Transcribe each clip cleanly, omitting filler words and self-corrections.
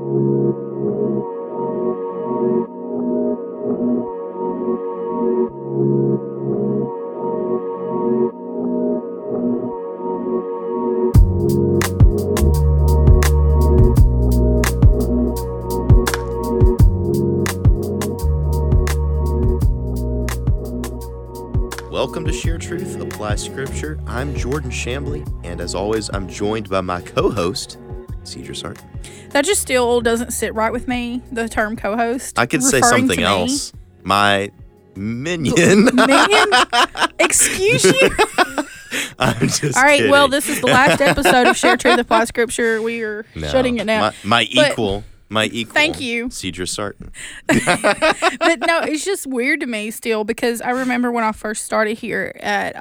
Welcome to Share Truth, Apply Scripture. I'm Jordan Shambly, and as always, I'm joined by my co-host, Cedra Sarton. That just still doesn't sit right with me, the term co-host. I could say something else. My minion. Minion? Excuse you? I'm just All right, kidding. well, this is the last episode of Share Truth, Apply Scripture. We are shutting it down. My equal. Thank you. Cedra Sarton. But no, it's just weird to me still because I remember when I first started here at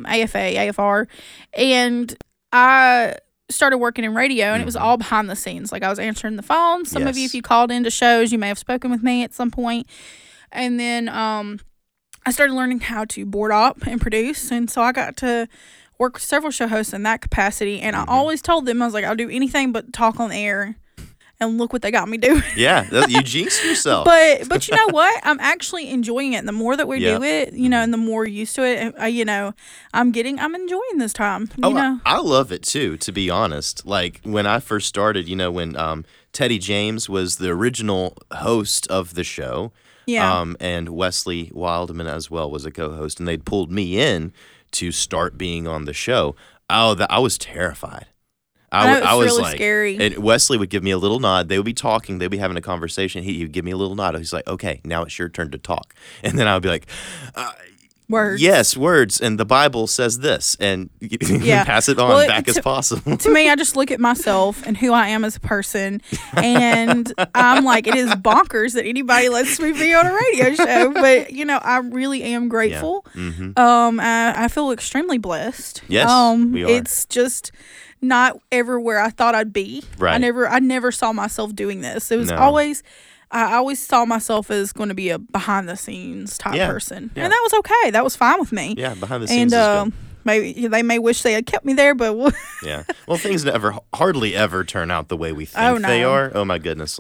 AFR, and I started working in radio, and it was all behind the scenes. Like I was answering the phone. Some of you, if you called into shows, you may have spoken with me at some point. And then I started learning how to board op and produce, and so I got to work with several show hosts in that capacity. And I always told them, I was like, I'll do anything but talk on the air. And look what they got me doing. Yeah, you jinxed yourself. But you know what? I'm actually enjoying it. And the more that we do it, and the more used to it, I'm enjoying this time. I love it too, to be honest. Like when I first started, when Teddy James was the original host of the show. Yeah. And Wesley Wildman as well was a co-host, and they'd pulled me in to start being on the show. I was terrified. I was really like, scary. And Wesley would give me a little nod. They would be talking. They'd be having a conversation. He would give me a little nod. He's like, okay, now it's your turn to talk. And then I would be like, words. Yes, words. And the Bible says this. And pass it on back as possible. To me, I just look at myself and who I am as a person. And I'm like, it is bonkers that anybody lets me be on a radio show. But, I really am grateful. Yeah. Mm-hmm. I feel extremely blessed. Yes, we are. It's just not ever where I thought I'd be. Right. I never saw myself doing this. It was always, I always saw myself as going to be a behind the scenes type person. Yeah. And that was okay. That was fine with me. Yeah, behind the scenes is good. Maybe they may wish they had kept me there, but yeah. Well, things hardly ever turn out the way we think they are. Oh my goodness.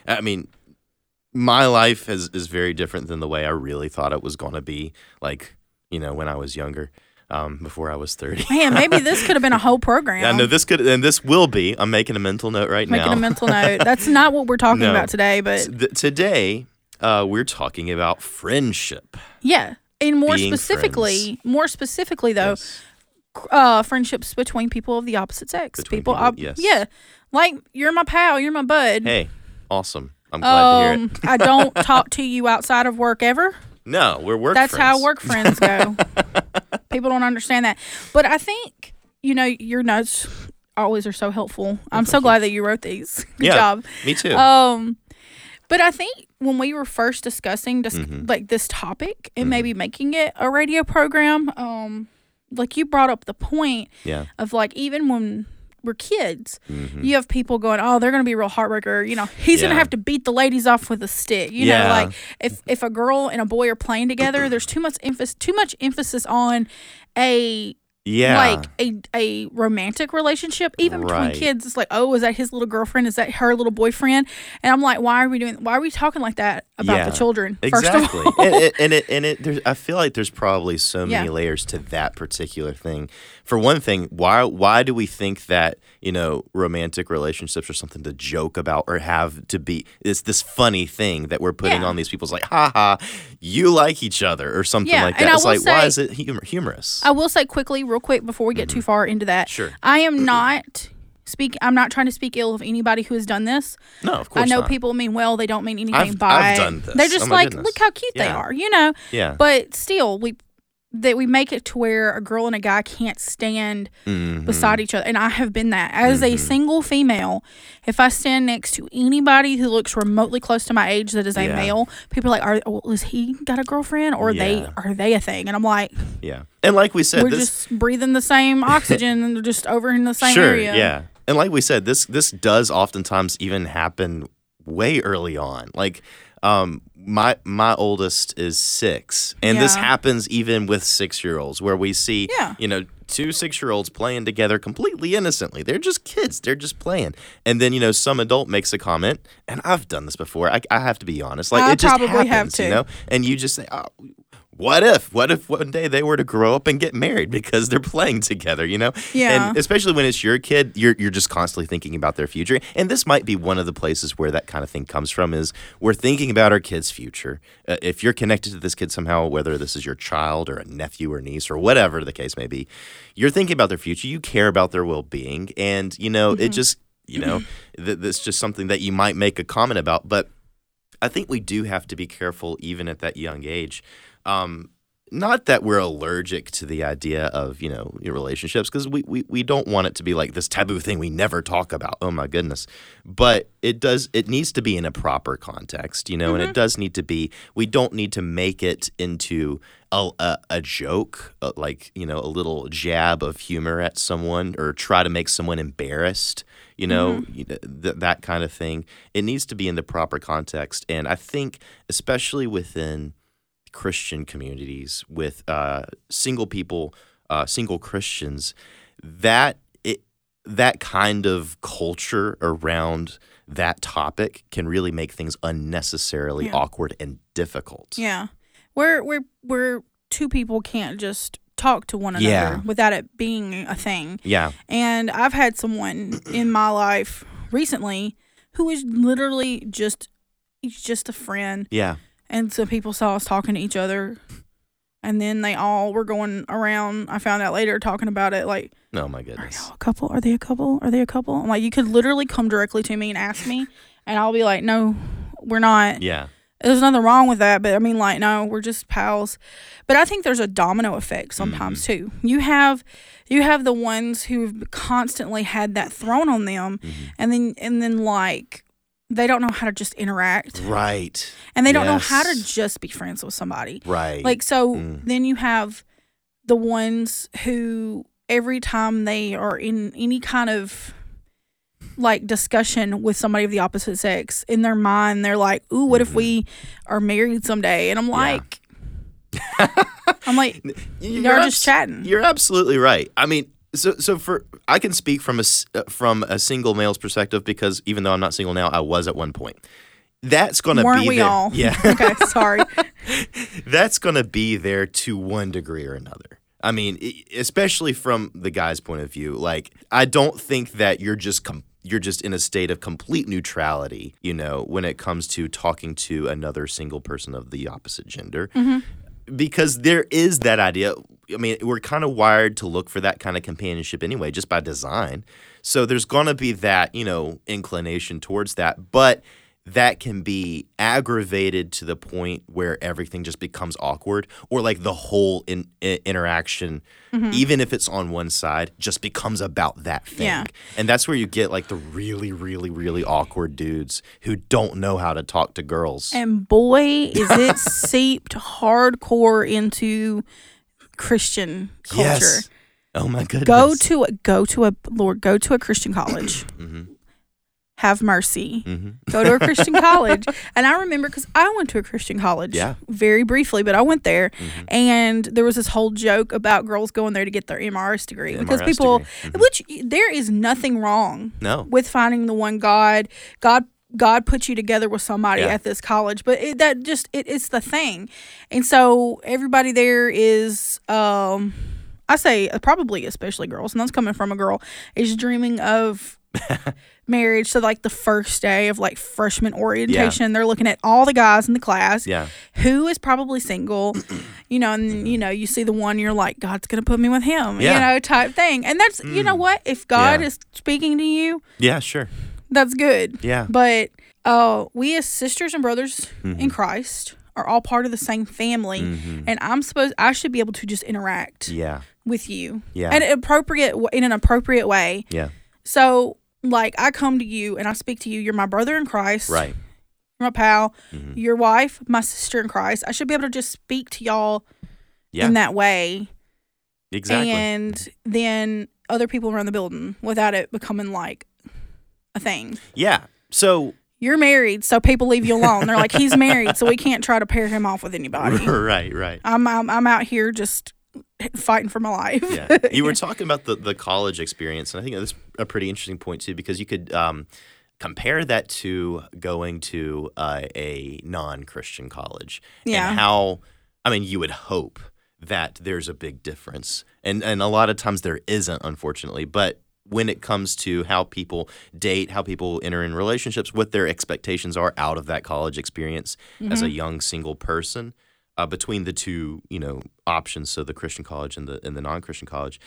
My life is very different than the way I really thought it was going to be, when I was younger. Before I was 30. Man, maybe this could have been a whole program. Yeah, no, this will be. I'm making a mental note right now. Making a mental note. That's not what we're talking about today, but today we're talking about friendship. Yeah, and more Being specifically though, friendships between people of the opposite sex. Yes. Yeah, like you're my pal, you're my bud. Hey, awesome. I'm glad to hear it. I don't talk to you outside of work ever. No, we're work That's friends. how work friends go. People don't understand that. But I think, your notes always are so helpful. I'm so glad that you wrote these. Good job. Me too. But I think when we were first discussing this topic and maybe making it a radio program, you brought up the point of even when we're kids, you have people going, oh, they're going to be a real heartbreaker. He's going to have to beat the ladies off with a stick. If a girl and a boy are playing together, there's too much emphasis on a romantic relationship, even between kids. It's like, oh, is that his little girlfriend? Is that her little boyfriend? And I'm like, why are we talking like that about the children? Exactly. First of all. I feel like there's probably so many layers to that particular thing. For one thing, why do we think that, romantic relationships are something to joke about or have to be, it's this funny thing that we're putting on these people's like, ha, you like each other or something like that. It's like, why is it humorous? I will say real quick, before we get too far into that. Sure. I am not I'm not trying to speak ill of anybody who has done this. No, of course I know not. people mean well, they don't mean anything by I've done this. They're just look how cute they are, Yeah. But still, we make it to where a girl and a guy can't stand beside each other. And I have been that. As a single female, if I stand next to anybody who looks remotely close to my age that is a male, people are like, is he got a girlfriend? Or are they a thing? And I'm like, yeah. And like we said, we're just breathing the same oxygen and just over in the same area. Yeah. And like we said, this does oftentimes even happen way early on. my oldest is 6, and this happens even with 6-year-olds, where we see, 2 6-year-olds playing together completely innocently. They're just kids. They're just playing. And then, some adult makes a comment, and I've done this before. I have to be honest. Like, it just happens, have to. And you just say, oh, what if one day they were to grow up and get married because they're playing together, Yeah. And especially when it's your kid, you're just constantly thinking about their future. And this might be one of the places where that kind of thing comes from, is we're thinking about our kid's future. If you're connected to this kid somehow, whether this is your child or a nephew or niece or whatever the case may be, you're thinking about their future. You care about their well-being. And, it just, that's just something that you might make a comment about. But I think we do have to be careful even at that young age. Not that we're allergic to the idea of, your relationships, because we don't want it to be like this taboo thing we never talk about. Oh, my goodness. But it needs to be in a proper context, and it does need to be, we don't need to make it into a joke, like, a little jab of humor at someone, or try to make someone embarrassed, that kind of thing. It needs to be in the proper context. And I think, especially within Christian communities with single people, single Christians, that kind of culture around that topic can really make things unnecessarily awkward and difficult. Yeah, where 2 people can't just talk to one another without it being a thing. Yeah, and I've had someone in my life recently who is literally he's just a friend. Yeah. And so people saw us talking to each other, and then they all were going around. I found out later talking about it, like, oh my goodness, are y'all a couple? Are they a couple? Are they a couple? I'm like, you could literally come directly to me and ask me, and I'll be like, no, we're not. Yeah. There's nothing wrong with that, but I mean, like, no, we're just pals. But I think there's a domino effect sometimes too. You have the ones who've constantly had that thrown on them, and then like, they don't know how to just interact. Right. And they don't know how to just be friends with somebody. Right. Like, so then you have the ones who every time they are in any kind of like discussion with somebody of the opposite sex, in their mind, they're like, ooh, what if we are married someday? And I'm like, you're just chatting. You're absolutely right. I mean, So I can speak from a single male's perspective, because even though I'm not single now, I was at one point. That's going to be there. Weren't we all? Yeah. Okay, sorry. That's going to be there to one degree or another. I mean, especially from the guy's point of view, like, I don't think that you're just in a state of complete neutrality, when it comes to talking to another single person of the opposite gender. Because there is that idea. I mean, we're kind of wired to look for that kind of companionship anyway, just by design. So there's going to be that, inclination towards that. But that can be aggravated to the point where everything just becomes awkward, or like the whole interaction, even if it's on one side, just becomes about that thing. Yeah. And that's where you get like the really, really, really awkward dudes who don't know how to talk to girls. And boy, is it seeped hardcore into Christian culture. Yes. Oh my goodness. Go to a Christian college. Have mercy. Go to a Christian college. And I remember, because I went to a Christian college very briefly, but I went there, and there was this whole joke about girls going there to get their MRS degree. Because people, which there is nothing wrong with finding the one God put you together with somebody at this college, but it's the thing. And so everybody there is, I say probably especially girls, and that's coming from a girl, is dreaming of marriage. So like the first day of like freshman orientation, they're looking at all the guys in the class who is probably single, and you see the one, you're like, God's gonna put me with him, type thing. And that's you know what, if God is speaking to you, sure, that's good. But we as sisters and brothers in Christ are all part of the same family, and I should be able to just interact with you in an appropriate way. So, like, I come to you and I speak to you. You're my brother in Christ. Right. You're my pal. Your wife, my sister in Christ. I should be able to just speak to y'all in that way. Exactly. And then other people around the building without it becoming like a thing. Yeah. So, you're married, so people leave you alone. They're like, he's married, so we can't try to pair him off with anybody. Right. I'm out here just fighting for my life. Yeah. You were talking about the college experience, and I think that's a pretty interesting point too, because you could compare that to going to a non-Christian college. Yeah. And how, I mean, you would hope that there's a big difference. And a lot of times there isn't, unfortunately. But when it comes to how people date, how people enter in relationships, what their expectations are out of that college experience as a young single person, between the two, options, so the Christian college and the non-Christian college,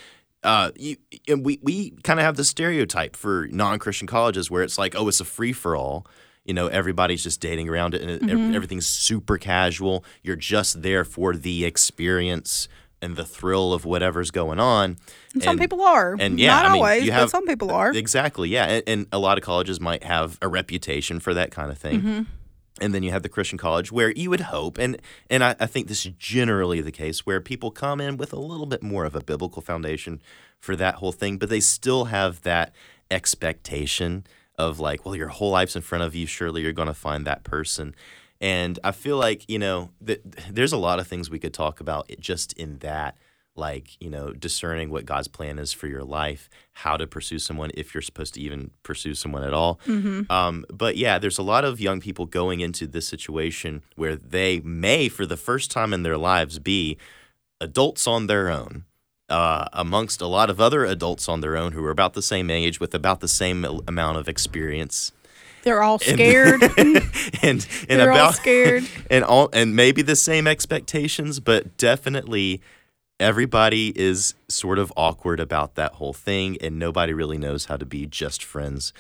we kind of have the stereotype for non-Christian colleges where it's like, oh, it's a free-for-all. Everybody's just dating around it, and everything's super casual. You're just there for the experience and the thrill of whatever's going on. And some people are. And yeah, not always, but some people are. Exactly, yeah. And a lot of colleges might have a reputation for that kind of thing. And then you have the Christian college where you would hope, and I think this is generally the case, where people come in with a little bit more of a biblical foundation for that whole thing, but they still have that expectation of like, well, your whole life's in front of you. Surely you're going to find that person. And I feel like, that there's a lot of things we could talk about just in that, like, discerning what God's plan is for your life, how to pursue someone if you're supposed to even pursue someone at all. But yeah, there's a lot of young people going into this situation where they may, for the first time in their lives, be adults on their own, amongst a lot of other adults on their own who are about the same age with about the same amount of experience. They're all scared. and they're all scared. And maybe the same expectations, but definitely everybody is sort of awkward about that whole thing, and nobody really knows how to be just friends,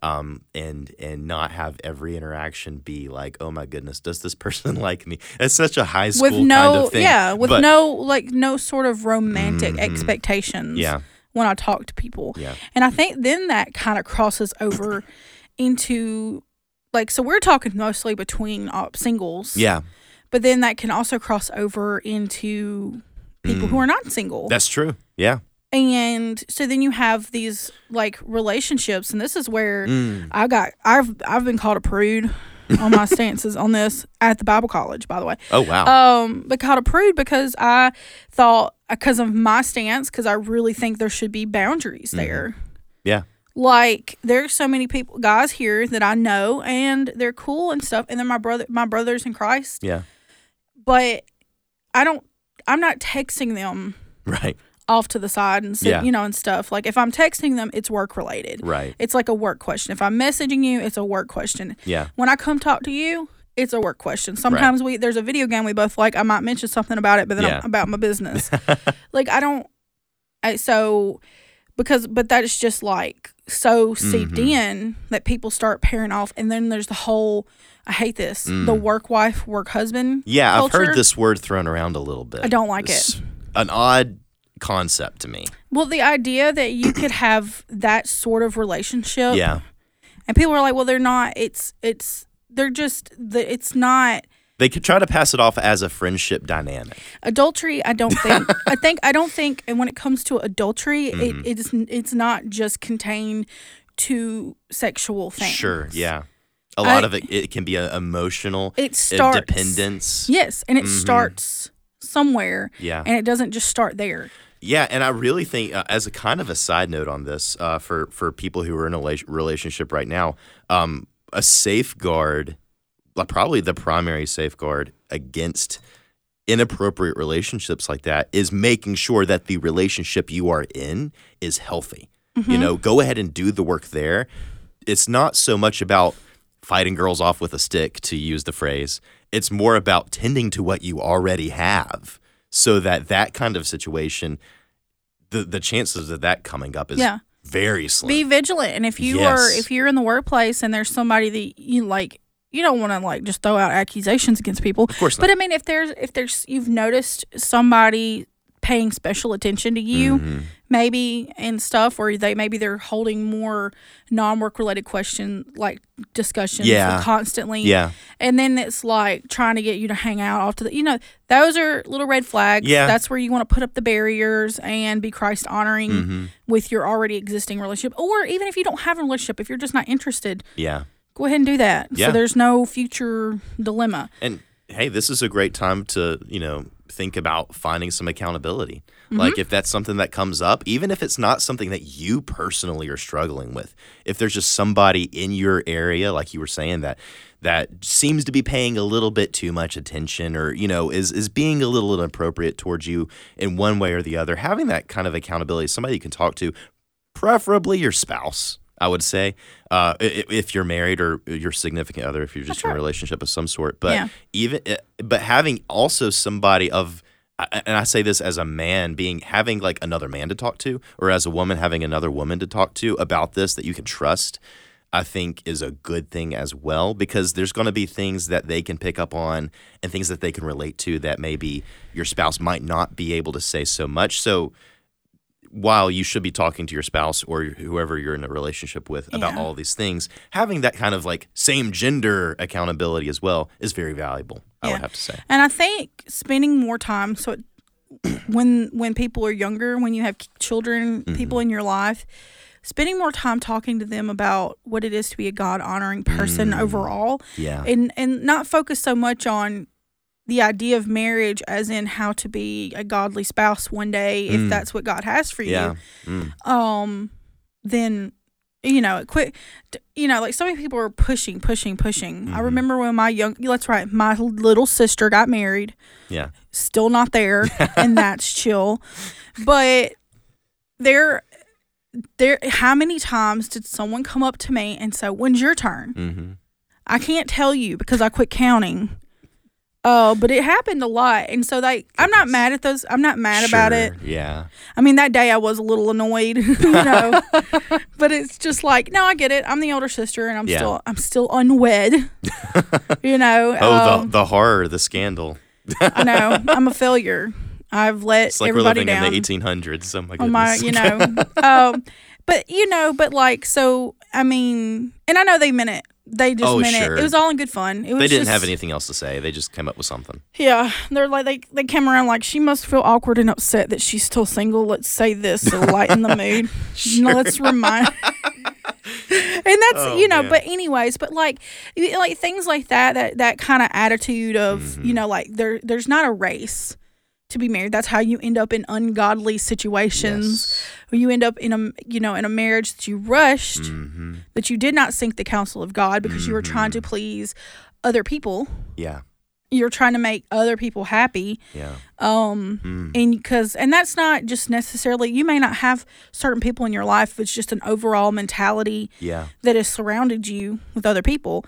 and not have every interaction be like, oh my goodness, does this person like me? It's such a high school kind of thing. Yeah, with no sort of romantic expectations. Yeah. When I talk to people. Yeah. And I think then that kind of crosses over into, like, so we're talking mostly between singles. Yeah. But then that can also cross over into people who are not single. That's true. Yeah. And so then you have these like relationships, and this is where I've been called a prude on my stances on this at the Bible college, by the way. Oh wow. But called a prude because I thought, because of my stance, because I really think there should be boundaries there. Yeah. Like, there's so many guys here that I know, and they're cool and stuff, and they're my brothers in Christ. Yeah. But I'm not texting them right off to the side and and stuff. Like, if I'm texting them, it's work related. Right. It's like a work question. If I'm messaging you, it's a work question. Yeah. When I come talk to you, it's a work question. Sometimes there's a video game we both like. I might mention something about it, but then I'm about my business. Like, but that is just like so seeped in that people start pairing off, and then there's the whole, I hate this, the work wife, work husband. Yeah, culture. I've heard this word thrown around a little bit. I don't like it. An odd concept to me. Well, the idea that you could have that sort of relationship. Yeah. And people are like, well, they're not. It's not. They could try to pass it off as a friendship dynamic. Adultery, I don't think. I don't think. And when it comes to adultery, it's not just contained to sexual things. Sure. Yeah. A lot of it can be emotional. It starts dependence. Yes, and it starts somewhere. Yeah. And it doesn't just start there. Yeah, and I really think, as a kind of a side note on this, for people who are in a relationship right now, a safeguard, probably the primary safeguard against inappropriate relationships like that, is making sure that the relationship you are in is healthy. Go ahead and do the work there. It's not so much about fighting girls off with a stick, to use the phrase. It's more about tending to what you already have, so that kind of situation, the chances of that coming up is very slim. Be vigilant, and if you're in the workplace and there's somebody that you like, you don't want to like just throw out accusations against people. Of course not. But I mean, if there's you've noticed somebody paying special attention to you, maybe, and stuff, or they're holding more non-work related discussions constantly. Yeah. And then it's like trying to get you to hang out off to those are little red flags. Yeah. That's where you want to put up the barriers and be Christ honoring with your already existing relationship. Or even if you don't have a relationship, if you're just not interested. Yeah. go ahead and do that. Yeah. So there's no future dilemma. And hey, this is a great time to, think about finding some accountability. Like if that's something that comes up, even if it's not something that you personally are struggling with, if there's just somebody in your area, like you were saying, that seems to be paying a little bit too much attention or, is being a little inappropriate towards you in one way or the other, having that kind of accountability, somebody you can talk to, preferably your spouse, I would say, if you're married or your significant other, if you're just in a relationship of some sort. But but having also somebody and I say this as a man, having like another man to talk to, or as a woman having another woman to talk to about this that you can trust, I think is a good thing as well, because there's going to be things that they can pick up on and things that they can relate to that maybe your spouse might not be able to say so much. So while you should be talking to your spouse or whoever you're in a relationship with about all these things, having that kind of like same gender accountability as well is very valuable, I would have to say. And I think spending more time, so when people are younger, when you have children, people in your life, spending more time talking to them about what it is to be a God-honoring person overall. Yeah. And not focus so much on the idea of marriage as in how to be a godly spouse one day, if that's what God has for you. Then, quit, like so many people are pushing. I remember when my little sister got married. Yeah. Still not there, and that's chill. But how many times did someone come up to me and say, "When's your turn?" I can't tell you because I quit counting. But it happened a lot, and so I'm not mad at those. I'm not mad about it. Yeah. I mean, that day I was a little annoyed, but it's just like, no, I get it. I'm the older sister, and I'm still unwed. The horror, the scandal. I know. I'm a failure. I've let it's like everybody we're living down. in the 1800s. Oh my goodness. But like, so I mean, and I know they meant it. They just meant it. It was all in good fun. It was they didn't have anything else to say. They just came up with something. Yeah, they're like they came around like, she must feel awkward and upset that she's still single. Let's say this to lighten the mood. Let's remind. And that's but anyways, but like things like that kind of attitude of like there's not a race to be married. That's how you end up in ungodly situations. Or you end up in a marriage that you rushed, that you did not seek the counsel of God because you were trying to please other people. Yeah. You're trying to make other people happy. Yeah. And that's not just necessarily, you may not have certain people in your life, it's just an overall mentality that has surrounded you with other people.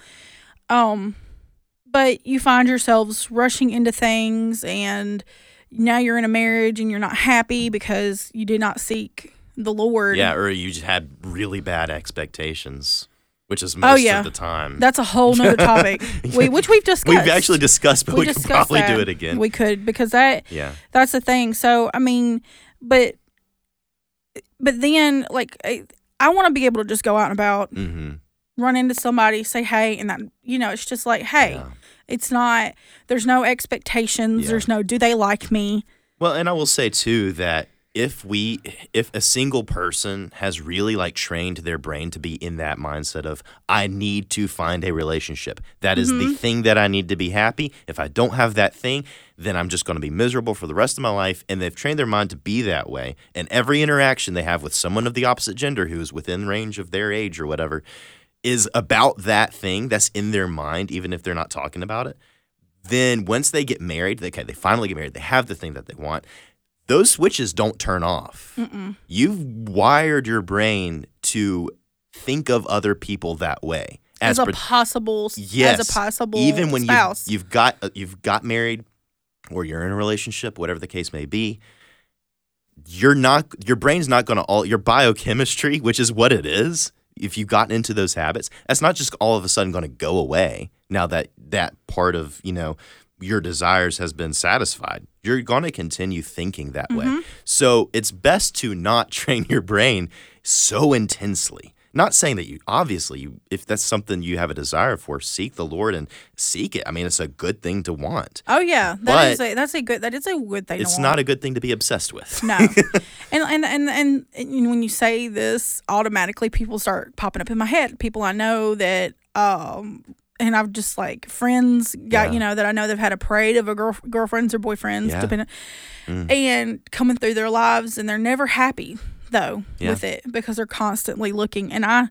But you find yourselves rushing into things, and now you're in a marriage and you're not happy because you did not seek the Lord. Yeah, or you just had really bad expectations, which is most of the time. That's a whole nother topic, which we've discussed. We've actually discussed, but we could probably do it again. We could, because that's the thing. So, I mean, but then, like, I want to be able to just go out and about, run into somebody, say hey, and that, it's just like, hey. Yeah. It's not, there's no expectations. Yeah. There's no, do they like me? Well, and I will say too that if a single person has really like trained their brain to be in that mindset of, I need to find a relationship. That is the thing that I need to be happy. If I don't have that thing, then I'm just going to be miserable for the rest of my life. And they've trained their mind to be that way. And every interaction they have with someone of the opposite gender who is within range of their age or whatever is about that thing that's in their mind, even if they're not talking about it. Then once they get married, they finally get married, they have the thing that they want, those switches don't turn off. You've wired your brain to think of other people that way. As a possible even when spouse. You've got married or you're in a relationship, whatever the case may be, your brain's not going to your biochemistry, which is what it is, if you've gotten into those habits, that's not just all of a sudden going to go away now that part of, your desires has been satisfied. You're going to continue thinking that way. So it's best to not train your brain so intensely. Not saying that if that's something you have a desire for, seek the Lord and seek it. I mean, it's a good thing to want. Oh yeah, that is a good thing. It's not a good thing to be obsessed with. No, and when you say this, automatically people start popping up in my head. People I know that and I've just like friends got, that I know they've had a parade of girlfriends or boyfriends, depending, and coming through their lives, and they're never happy though with it because they're constantly looking. And I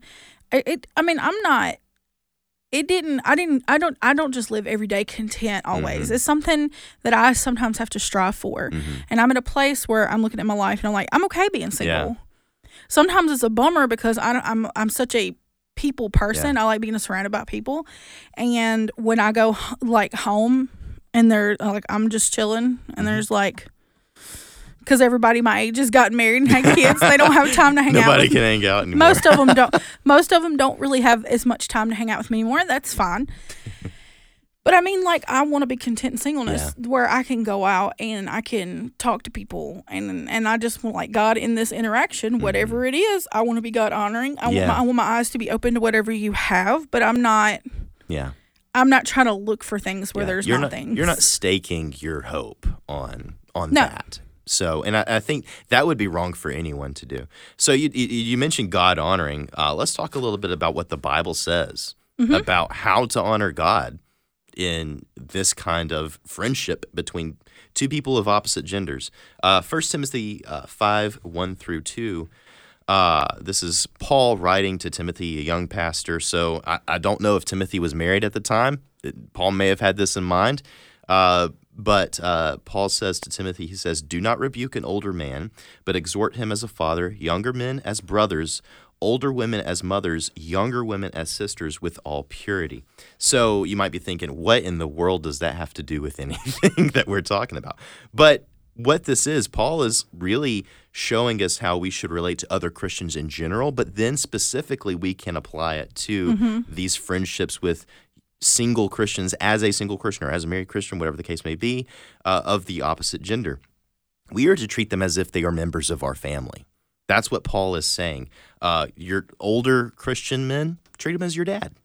don't just live every day content always. It's something that I sometimes have to strive for. And I'm at a place where I'm looking at my life and I'm like, I'm okay being single. Sometimes it's a bummer because I'm such a people person. I like being surrounded by people. And when I go like home and they're like, I'm just chilling and there's like, because everybody my age has gotten married and had kids, they don't have time to hang out. Nobody can hang out anymore. Most of them don't really have as much time to hang out with me anymore. That's fine. But I mean, like, I want to be content in singleness where I can go out and I can talk to people and I just want, like, God in this interaction, whatever it is. I want to be God honoring. I want my eyes to be open to whatever you have, but I'm not trying to look for things where there's not things. You're not staking your hope on that. So, and I think that would be wrong for anyone to do. So you mentioned God honoring. Let's talk a little bit about what the Bible says about how to honor God in this kind of friendship between two people of opposite genders. 1 Timothy 5:1-2. This is Paul writing to Timothy, a young pastor. So I don't know if Timothy was married at the time. Paul may have had this in mind. But Paul says to Timothy, he says, "Do not rebuke an older man, but exhort him as a father, younger men as brothers, older women as mothers, younger women as sisters, with all purity." So you might be thinking, what in the world does that have to do with anything that we're talking about? But what this is, Paul is really showing us how we should relate to other Christians in general, but then specifically we can apply it to these friendships with single Christians, as a single Christian or as a married Christian, whatever the case may be, of the opposite gender. We are to treat them as if they are members of our family. That's what Paul is saying. Your older Christian men, treat them as your dad.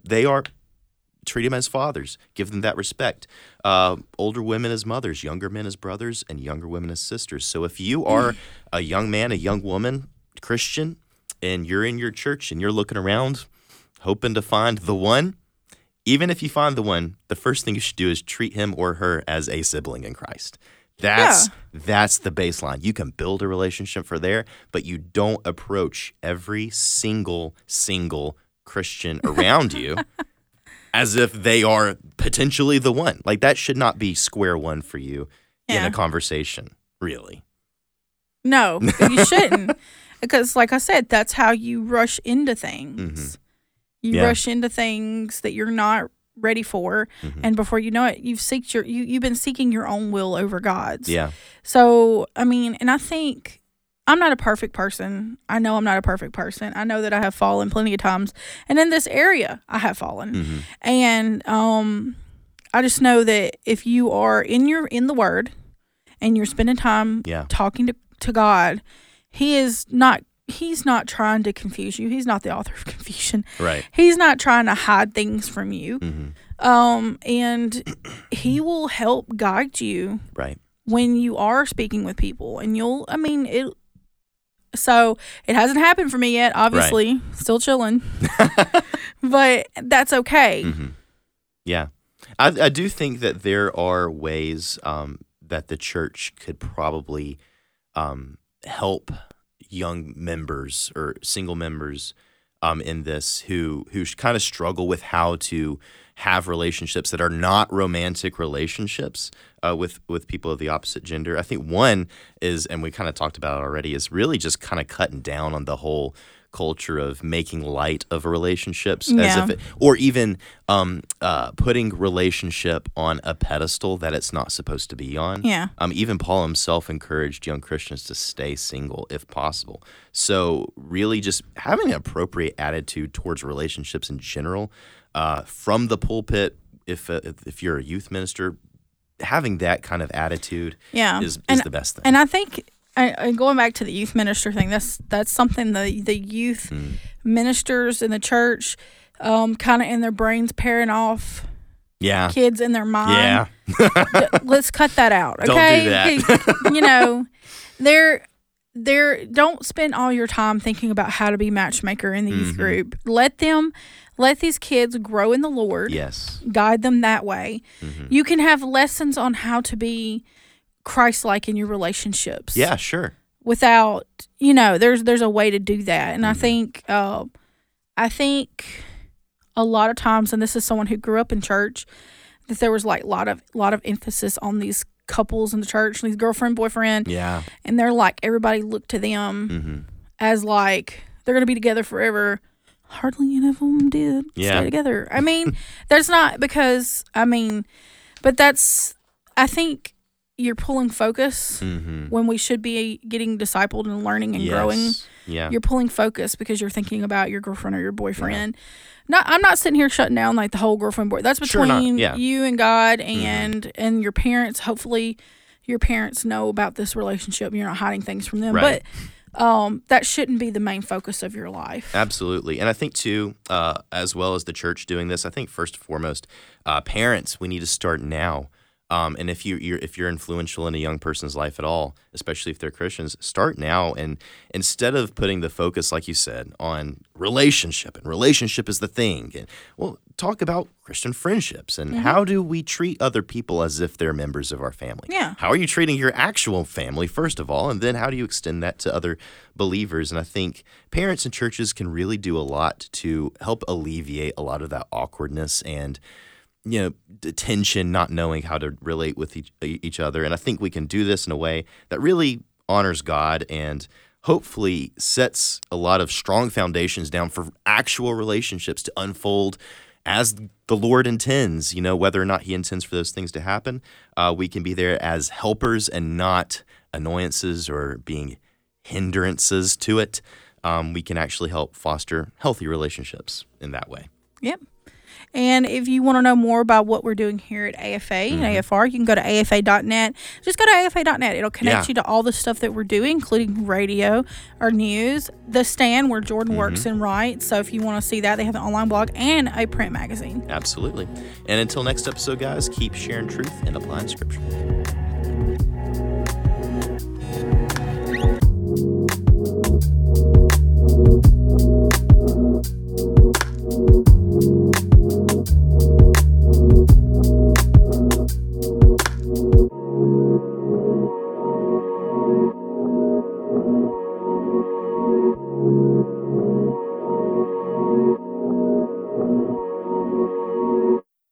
Treat them as fathers. Give them that respect. Older women as mothers, younger men as brothers, and younger women as sisters. So if you are a young man, a young woman, Christian, and you're in your church and you're looking around hoping to find the one, even if you find the one, the first thing you should do is treat him or her as a sibling in Christ. That's the baseline. You can build a relationship for there, but you don't approach every single Christian around you as if they are potentially the one. Like, that should not be square one for you in a conversation, really. No, you shouldn't. Because, like I said, that's how you rush into things. You rush into things that you're not ready for, and before you know it, you've been seeking your own will over God's. Yeah. So, I mean, and I think I'm not a perfect person. I know I'm not a perfect person. I know that I have fallen plenty of times, and in this area, I have fallen. And I just know that if you are in the Word and you're spending time talking to God, He's not trying to confuse you. He's not the author of confusion. Right. He's not trying to hide things from you. And he will help guide you when you are speaking with people. And so it hasn't happened for me yet, obviously. Still chilling. But that's okay. Yeah. I do think that there are ways that the church could probably help young members or single members in this who kind of struggle with how to have relationships that are not romantic relationships with people of the opposite gender. I think one is, and we kind of talked about it already, is really just kind of cutting down on the whole culture of making light of relationships, as if or even putting relationship on a pedestal that it's not supposed to be on. Even Paul himself encouraged young Christians to stay single if possible. So really just having an appropriate attitude towards relationships in general, from the pulpit, if you're a youth minister, having that kind of attitude is the best thing. And I think, going back to the youth minister thing, that's something the youth ministers in the church kind of in their brains pairing off kids in their mind. Let's cut that out, okay? Don't do that. Don't spend all your time thinking about how to be matchmaker in the youth group. Let them Let these kids grow in the Lord. Yes. Guide them that way. Mm-hmm. You can have lessons on how to be Christ-like in your relationships. Yeah, sure. Without, there's a way to do that. And Mm-hmm. I think a lot of times, and this is someone who grew up in church, that there was like a lot of emphasis on these couples in the church, these girlfriend, boyfriend. Yeah. And they're like, everybody looked to them Mm-hmm. as like, they're going to be together forever. Hardly any of them did Yeah. stay together. I mean, there's not but that's, I think you're pulling focus Mm-hmm. when we should be getting discipled and learning and Yes. growing. Yeah. You're pulling focus because you're thinking about your girlfriend or your boyfriend. I'm not sitting here shutting down like the whole girlfriend boy. That's Sure not. between Yeah. you and God and your parents. Hopefully, your parents know about this relationship. You're not hiding things from them. Right. But that shouldn't be the main focus of your life. Absolutely. And I think, too, as well as the church doing this, I think first and foremost, parents, we need to start now. And if you're influential in a young person's life at all, especially if they're Christians, start now. And instead of putting the focus, like you said, on relationship, and relationship is the thing, and talk about Christian friendships and how do we treat other people as if they're members of our family? Yeah. How are you treating your actual family, first of all, and then how do you extend that to other believers? And I think parents and churches can really do a lot to help alleviate a lot of that awkwardness and tension, not knowing how to relate with each other. And I think we can do this in a way that really honors God and hopefully sets a lot of strong foundations down for actual relationships to unfold as the Lord intends, whether or not he intends for those things to happen. We can be there as helpers and not annoyances or being hindrances to it. We can actually help foster healthy relationships in that way. Yep. And if you want to know more about what we're doing here at AFA and AFR, you can go to afa.net. Just go to afa.net. It'll connect you to all the stuff that we're doing, including radio, our news, The Stand, where Jordan works and writes. So if you want to see that, they have an online blog and a print magazine. Absolutely. And until next episode, guys, keep sharing truth and applying Scripture.